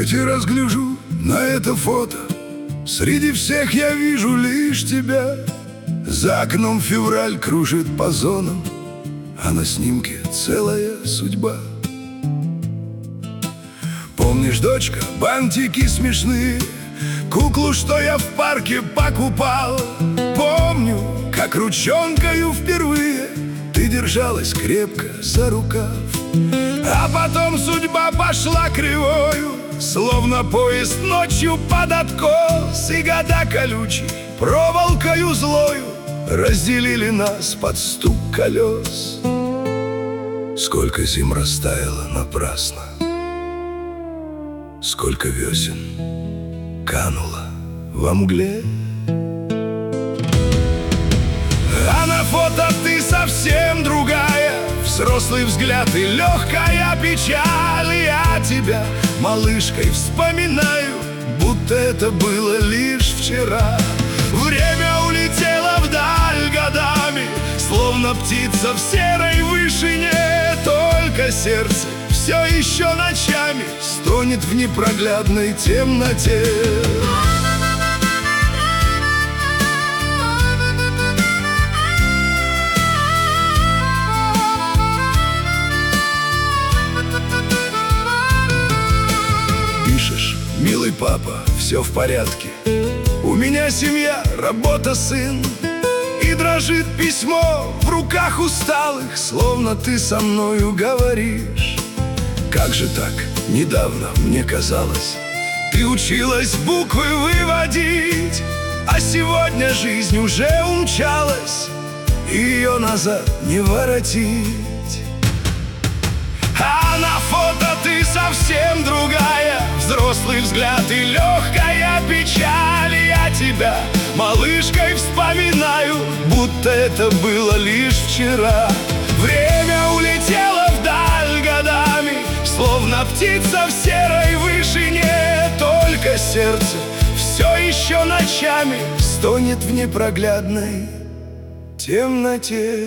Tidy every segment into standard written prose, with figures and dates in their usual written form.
третий раз гляжу на это фото. Среди всех я вижу лишь тебя. За окном февраль кружит по зонам, а на снимке целая судьба. Помнишь, дочка, бантики смешные, куклу, что я в парке покупал? Помню, как ручонкою впервые ты держалась крепко за рукав. А потом судьба пошла кривою, словно поезд ночью под откос. И года колючей проволокою злою разделили нас под стук колес. Сколько зим растаяло напрасно, сколько весен кануло во мгле. А на фото ты совсем другая, взрослый взгляд и легкая печаль. Я тебя малышкой вспоминаю, будто это было лишь вчера. Время улетело вдаль годами, словно птица в серой вышине. Только сердце все еще ночами стонет в непроглядной темноте. Пишешь: милый папа, все в порядке, у меня семья, работа, сын. И дрожит письмо в руках усталых, словно ты со мною говоришь. Как же так? Недавно мне казалось, ты училась буквы выводить, а сегодня жизнь уже умчалась, и ее назад не воротить. А на фото ты совсем другая, взрослый взгляд и легкая печаль. Я тебя малышкой вспоминаю, будто это было лишь вчера. Время улетело вдаль годами, словно птица в серой вышине. Только сердце все еще ночами стонет в непроглядной темноте.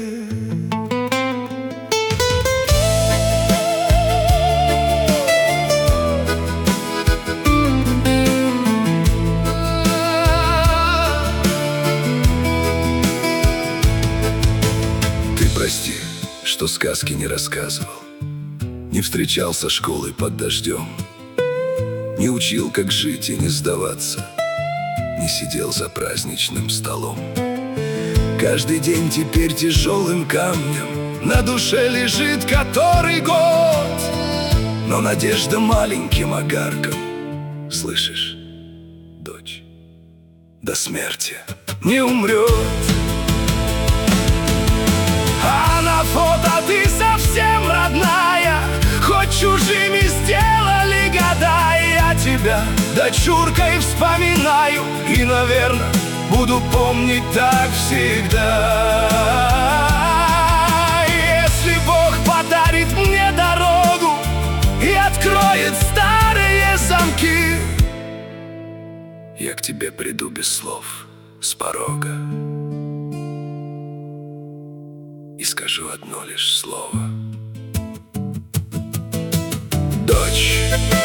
Прости, что сказки не рассказывал, не встречал со школой под дождем, не учил, как жить и не сдаваться, не сидел за праздничным столом. Каждый день теперь тяжелым камнем на душе лежит который год, но надежда маленьким огарком, слышишь, дочь, до смерти не умрет. А на фото ты совсем родная, хоть чужими сделали года. Я тебя дочуркой вспоминаю и, наверное, буду помнить так всегда. Если Бог подарит мне дорогу и откроет старые замки, я к тебе приду без слов с порога и скажу одно лишь слово: дочь.